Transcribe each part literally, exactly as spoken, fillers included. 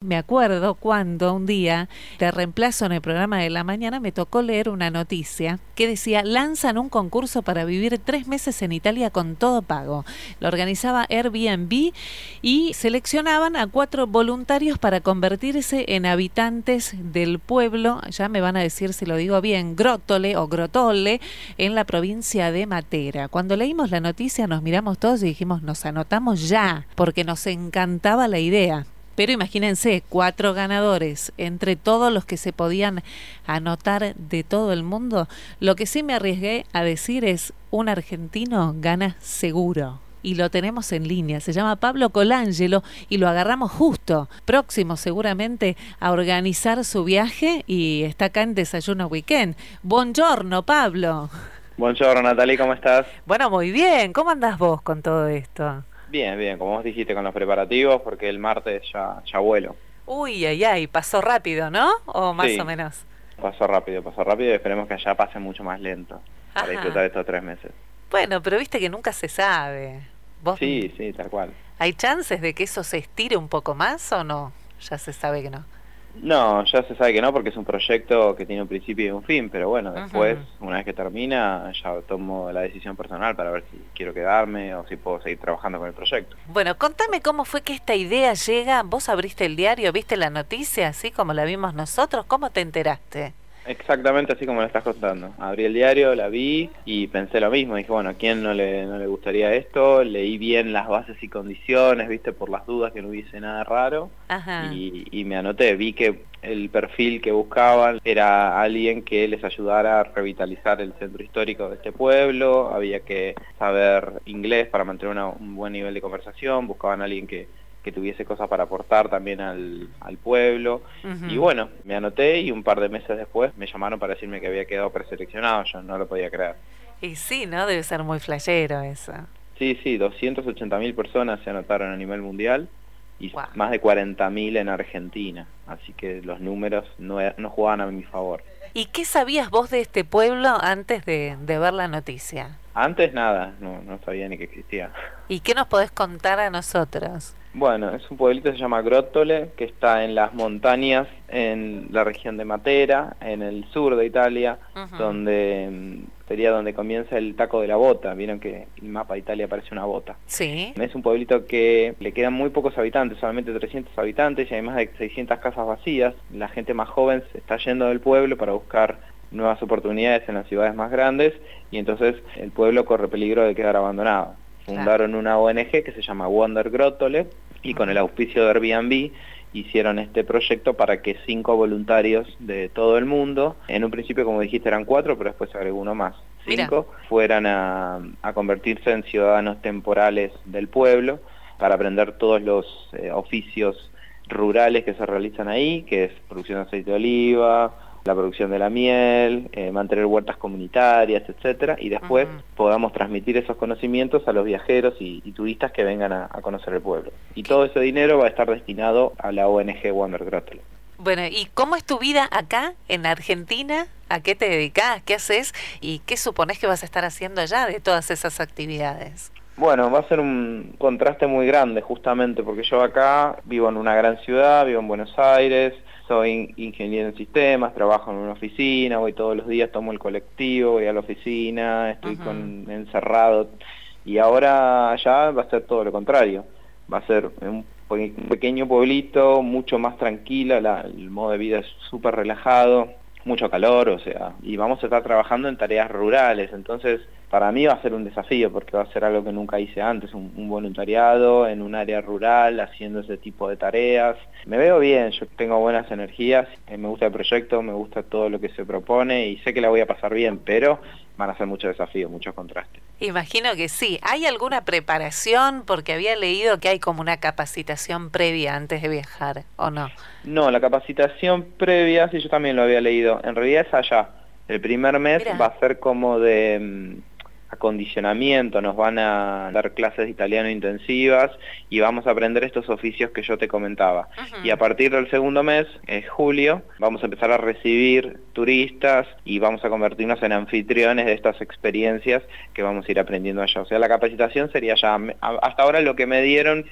me acuerdo cuando un día, de reemplazo en el programa de la mañana, me tocó leer una noticia que decía: lanzan un concurso para vivir tres meses en Italia con todo pago. Lo organizaba Airbnb y seleccionaban a cuatro voluntarios para convertirse en habitantes del pueblo, ya me van a decir si lo digo bien, Grottole o Grottole, en la provincia de Matera. Cuando leímos la noticia nos miramos todos y dijimos: nos anotamos ya, porque nos encantaba la idea. Pero imagínense, cuatro ganadores entre todos los que se podían anotar de todo el mundo. Lo que sí me arriesgué a decir es: un argentino gana seguro. Y lo tenemos en línea, se llama Pablo Colangelo y lo agarramos justo, próximo seguramente a organizar su viaje, y está acá en Desayuno Weekend. Buongiorno, Pablo. Buongiorno, Natalie, ¿cómo estás? Bueno, muy bien. ¿Cómo andás vos con todo esto? Bien, bien, como vos dijiste, con los preparativos, porque el martes ya, ya vuelo. Uy, ay, ay, pasó rápido, ¿no? O más Sí, o menos. pasó rápido, pasó rápido y esperemos que allá pase mucho más lento para Ajá. disfrutar estos tres meses. Bueno, pero viste que nunca se sabe. ¿Vos Sí, sí, tal cual. hay chances de que eso se estire un poco más o no? Ya se sabe que no. No, ya se sabe que no, porque es un proyecto que tiene un principio y un fin, pero bueno, después, Ujú. una vez que termina, ya tomo la decisión personal para ver si quiero quedarme o si puedo seguir trabajando con el proyecto. Bueno, contame cómo fue que esta idea llega. Vos abriste el diario, viste la noticia, así como la vimos nosotros. ¿Cómo te enteraste? Exactamente así como lo estás contando. Abrí el diario, la vi y pensé lo mismo. Dije, bueno, ¿a quién no le, no le gustaría esto? Leí bien las bases y condiciones, viste, por las dudas que no hubiese nada raro. Ajá. Y, y me anoté. Vi que el perfil que buscaban era alguien que les ayudara a revitalizar el centro histórico de este pueblo. Había que saber inglés para mantener una, un buen nivel de conversación. Buscaban a alguien que que tuviese cosas para aportar también al, al pueblo. Uh-huh. Y bueno, me anoté y un par de meses después me llamaron para decirme que había quedado preseleccionado. Yo no lo podía creer. Y sí, ¿no? Debe ser muy flashero eso. Sí, sí, doscientas ochenta mil personas se anotaron a nivel mundial y wow. más de cuarenta mil en Argentina. Así que los números no, no jugaban a mi favor. ¿Y qué sabías vos de este pueblo antes de, de ver la noticia? Antes nada, no, no sabía ni que existía. ¿Y qué nos podés contar a nosotros? Bueno, es un pueblito que se llama Grottole, que está en las montañas, en la región de Matera, en el sur de Italia, uh-huh. donde sería donde comienza el Taco de la Bota. Vieron que el mapa de Italia parece una bota. Sí. Es un pueblito que le quedan muy pocos habitantes, solamente trescientos habitantes, y hay más de seiscientas casas vacías. La gente más joven se está yendo del pueblo para buscar nuevas oportunidades en las ciudades más grandes, y entonces el pueblo corre peligro de quedar abandonado. Fundaron una O N G que se llama Wonder Grottole y con el auspicio de Airbnb hicieron este proyecto para que cinco voluntarios de todo el mundo, en un principio como dijiste eran cuatro, pero después se agregó uno más, cinco, Mira. fueran a, a convertirse en ciudadanos temporales del pueblo para aprender todos los eh, oficios rurales que se realizan ahí, que es producción de aceite de oliva, la producción de la miel, eh, mantener huertas comunitarias, etcétera, y después uh-huh. podamos transmitir esos conocimientos a los viajeros y, y turistas que vengan a, a conocer el pueblo. Y todo ese dinero va a estar destinado a la O N G Wonder Grottole. Bueno, ¿y cómo es tu vida acá, en Argentina? ¿A qué te dedicás? ¿Qué haces? ¿Y qué suponés que vas a estar haciendo allá de todas esas actividades? Bueno, va a ser un contraste muy grande justamente porque yo acá vivo en una gran ciudad, vivo en Buenos Aires, soy ingeniero en sistemas, trabajo en una oficina, voy todos los días, tomo el colectivo, voy a la oficina, estoy uh-huh. con, encerrado, y ahora allá va a ser todo lo contrario, va a ser un, un pequeño pueblito, mucho más tranquila, la, el modo de vida es súper relajado, mucho calor, o sea, y vamos a estar trabajando en tareas rurales, entonces para mí va a ser un desafío porque va a ser algo que nunca hice antes, un, un voluntariado en un área rural haciendo ese tipo de tareas. Me veo bien, yo tengo buenas energías, eh, me gusta el proyecto, me gusta todo lo que se propone y sé que la voy a pasar bien, pero van a ser muchos desafíos, muchos contrastes. Imagino que sí. ¿Hay alguna preparación? Porque había leído que hay como una capacitación previa antes de viajar, ¿o no? No, la capacitación previa, sí, yo también lo había leído, en realidad es allá. El primer mes Mirá. va a ser como de um, acondicionamiento, nos van a dar clases de italiano intensivas y vamos a aprender estos oficios que yo te comentaba. Uh-huh. Y a partir del segundo mes, es julio, vamos a empezar a recibir turistas y vamos a convertirnos en anfitriones de estas experiencias que vamos a ir aprendiendo allá. O sea, la capacitación sería ya, hasta ahora lo que me dieron fue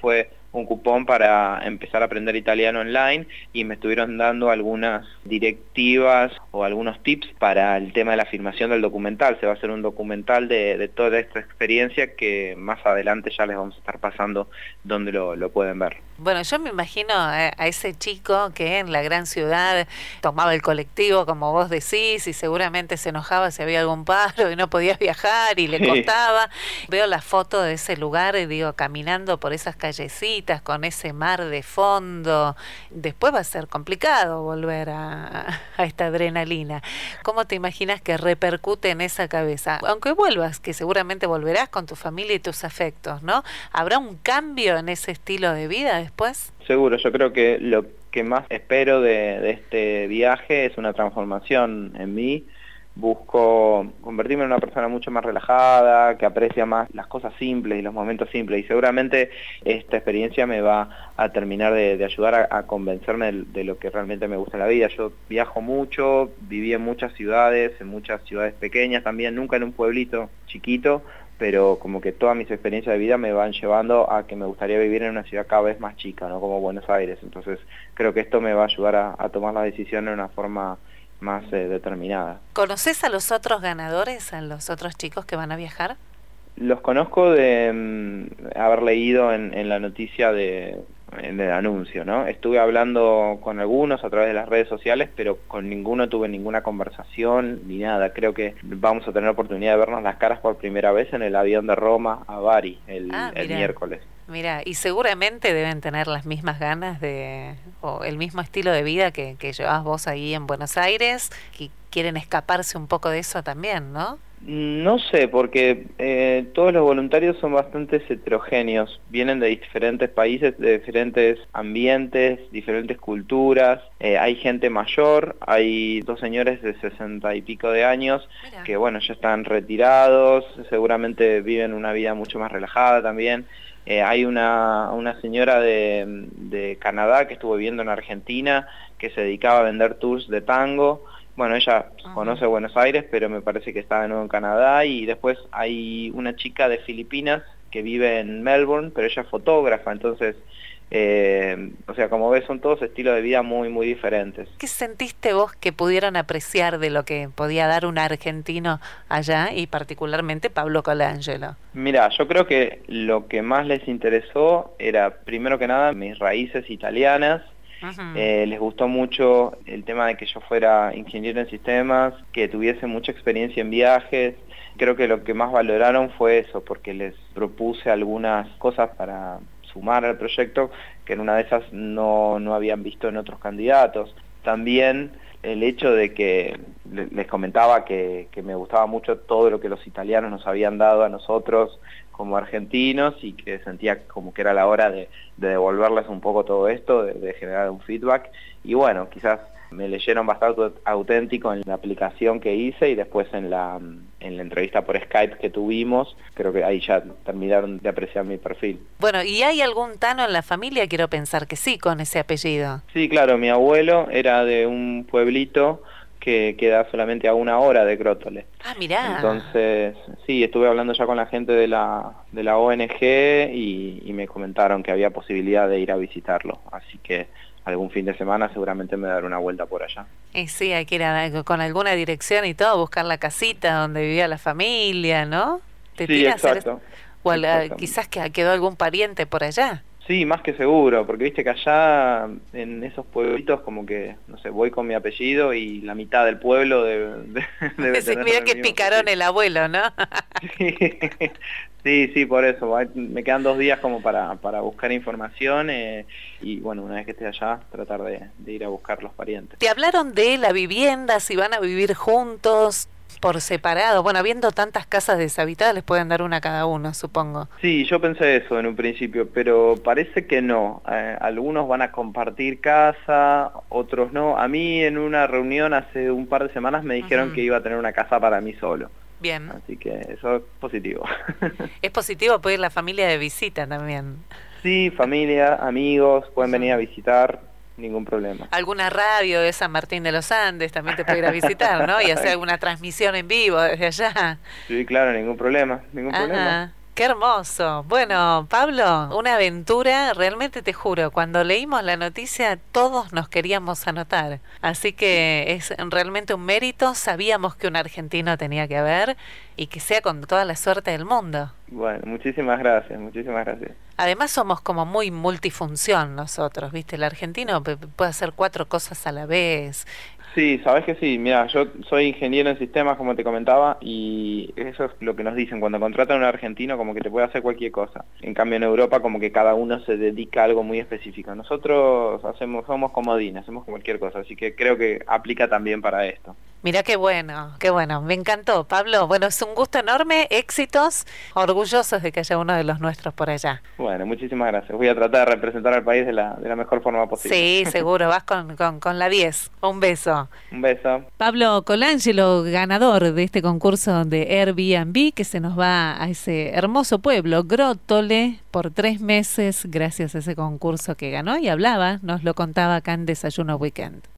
un cupón para empezar a aprender italiano online y me estuvieron dando algunas directivas o algunos tips para el tema de la filmación del documental. Se va a hacer un documental de, de toda esta experiencia que más adelante ya les vamos a estar pasando donde lo, lo pueden ver. Bueno, yo me imagino a, a ese chico que en la gran ciudad tomaba el colectivo, como vos decís, y seguramente se enojaba si había algún paro y no podías viajar y le costaba. Veo la foto de ese lugar y digo, caminando por esas callecitas con ese mar de fondo. Después va a ser complicado volver a, a esta adrenalina. ¿Cómo te imaginas que repercute en esa cabeza? Aunque vuelvas, que seguramente volverás con tu familia y tus afectos, ¿no? ¿Habrá un cambio en ese estilo de vida después? Seguro, yo creo que lo que más espero de, de este viaje es una transformación en mí. Busco convertirme en una persona mucho más relajada, que aprecia más las cosas simples y los momentos simples, y seguramente esta experiencia me va a terminar de, de ayudar a, a convencerme de, de lo que realmente me gusta en la vida. Yo viajo mucho, viví en muchas ciudades, en muchas ciudades pequeñas también, nunca en un pueblito chiquito, pero como que todas mis experiencias de vida me van llevando a que me gustaría vivir en una ciudad cada vez más chica, ¿no? Como Buenos Aires. Entonces creo que esto me va a ayudar a, a tomar la decisión de una forma más eh, determinada. ¿Conoces a los otros ganadores, a los otros chicos que van a viajar? Los conozco de um, haber leído en, en la noticia de, en el anuncio, ¿no? Estuve hablando con algunos a través de las redes sociales, pero con ninguno tuve ninguna conversación ni nada. Creo que vamos a tener oportunidad de vernos las caras por primera vez en el avión de Roma a Bari el, ah, el miércoles. Mira, y seguramente deben tener las mismas ganas de, o el mismo estilo de vida que, que llevas vos ahí en Buenos Aires, que quieren escaparse un poco de eso también, ¿no? No sé, porque eh, todos los voluntarios son bastante heterogéneos, vienen de diferentes países, de diferentes ambientes, diferentes culturas, eh, hay gente mayor, hay dos señores de sesenta y pico de años. Mira. Que bueno, ya están retirados, seguramente viven una vida mucho más relajada también. Eh, hay una, una señora de, de Canadá que estuvo viviendo en Argentina, que se dedicaba a vender tours de tango. Bueno, ella uh-huh. conoce Buenos Aires, pero me parece que está de nuevo en Canadá. Y después hay una chica de Filipinas que vive en Melbourne, pero ella es fotógrafa, entonces... Eh, o sea, como ves, son todos estilos de vida muy, muy diferentes. ¿Qué sentiste vos que pudieron apreciar de lo que podía dar un argentino allá, y particularmente Pablo Colangelo? Mira, yo creo que lo que más les interesó era, primero que nada, mis raíces italianas. Uh-huh. Eh, les gustó mucho el tema de que yo fuera ingeniero en sistemas, que tuviese mucha experiencia en viajes. Creo que lo que más valoraron fue eso, porque les propuse algunas cosas para sumar al proyecto que en una de esas no, no habían visto en otros candidatos. También el hecho de que les comentaba que, que me gustaba mucho todo lo que los italianos nos habían dado a nosotros como argentinos, y que sentía como que era la hora de, de devolverles un poco todo esto, de, de generar un feedback. Y bueno, quizás me leyeron bastante auténtico en la aplicación que hice, y después en la, en la entrevista por Skype que tuvimos, creo que ahí ya terminaron de apreciar mi perfil. Bueno, ¿y hay algún Tano en la familia? Quiero pensar que sí, con ese apellido. Sí, claro, mi abuelo era de un pueblito que queda solamente a una hora de Crótole. Ah, mirá. Entonces, sí, estuve hablando ya con la gente de la, de la O N G y, y me comentaron que había posibilidad de ir a visitarlo, así que algún fin de semana seguramente me daré una vuelta por allá. Y sí, hay que ir a, con alguna dirección y todo, buscar la casita donde vivía la familia, ¿no? ¿Te sí, exacto. O al, quizás que quedó algún pariente por allá. Sí, más que seguro, porque viste que allá en esos pueblitos como que, no sé, voy con mi apellido y la mitad del pueblo de, de, debe sí, mira que picarón apellido. El abuelo, ¿no? sí, sí, sí, por eso. Me quedan dos días como para, para buscar información eh, y bueno, una vez que esté allá, tratar de, de ir a buscar los parientes. ¿Te hablaron de la vivienda, si van a vivir juntos? Por separado, bueno, habiendo tantas casas deshabitadas, les pueden dar una a cada uno, supongo. Sí, yo pensé eso en un principio, pero parece que no. Eh, algunos van a compartir casa, otros no. A mí en una reunión hace un par de semanas me dijeron uh-huh. que iba a tener una casa para mí solo. Bien. Así que eso es positivo. Es positivo, puede ir la familia de visita también. Sí, familia, amigos, pueden uh-huh. venir a visitar. Ningún problema. Alguna radio de San Martín de los Andes también te puede ir a visitar, ¿no? Y hacer alguna transmisión en vivo desde allá. Sí, claro, ningún problema, ningún Ajá. problema. Qué hermoso. Bueno, Pablo, una aventura, realmente te juro, cuando leímos la noticia todos nos queríamos anotar. Así que es realmente un mérito, sabíamos que un argentino tenía que haber y que sea con toda la suerte del mundo. Bueno, muchísimas gracias, muchísimas gracias. Además somos como muy multifunción nosotros, ¿viste? El argentino p- puede hacer cuatro cosas a la vez. Sí, sabes que sí, mira, yo soy ingeniero en sistemas, como te comentaba, y eso es lo que nos dicen, cuando contratan a un argentino como que te puede hacer cualquier cosa. En cambio en Europa como que cada uno se dedica a algo muy específico. Nosotros hacemos, somos comodines, hacemos cualquier cosa, así que creo que aplica también para esto. Mirá qué bueno, qué bueno, me encantó, Pablo. Bueno, es un gusto enorme, éxitos, orgullosos de que haya uno de los nuestros por allá. Bueno, muchísimas gracias. Voy a tratar de representar al país de la, de la mejor forma posible. Sí, seguro, vas con, con, con la diez. Un beso. Un beso. Pablo Colangelo, ganador de este concurso de Airbnb, que se nos va a ese hermoso pueblo, Grótole, por tres meses, gracias a ese concurso que ganó y hablaba, nos lo contaba acá en Desayuno Weekend.